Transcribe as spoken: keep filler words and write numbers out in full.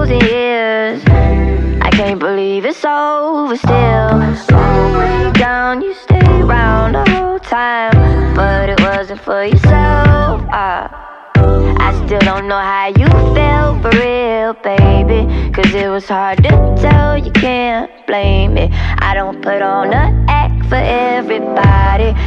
thousand years. I can't believe it's over still. Long way down, you stayed around the whole time, but it wasn't for yourself. uh, I still don't know how you felt for real, baby, cause it was hard to tell, you can't blame me. I don't put on an act for everybody,